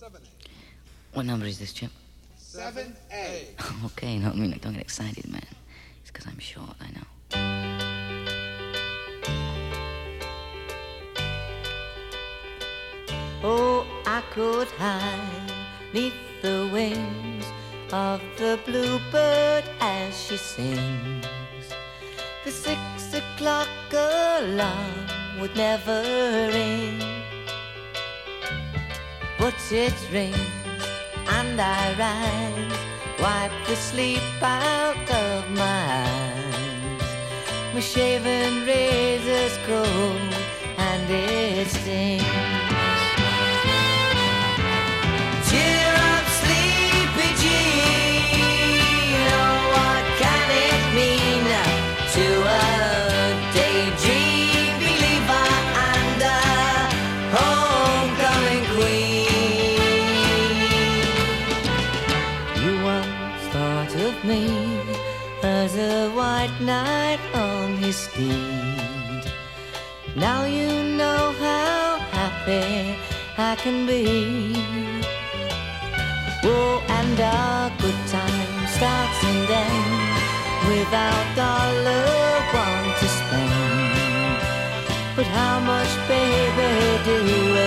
What number is this, Chip? 7A. Okay, no, I mean, don't get excited, man. It's because I'm short, I know. Oh, I could hide neath the wings of the bluebird as she sings. The 6 o'clock alarm would never ring, but it rings and I rise, wipe the sleep out of my eyes. My shaven razor's cold and it stings. Cheer up, sleepy Jean. Oh, what can it mean to a daydream believer and a homecoming queen? You once thought of me as a white knight on his steed. Now you know how happy I can be. Oh, and our good time starts and ends without $1 to spend. But how much, baby, do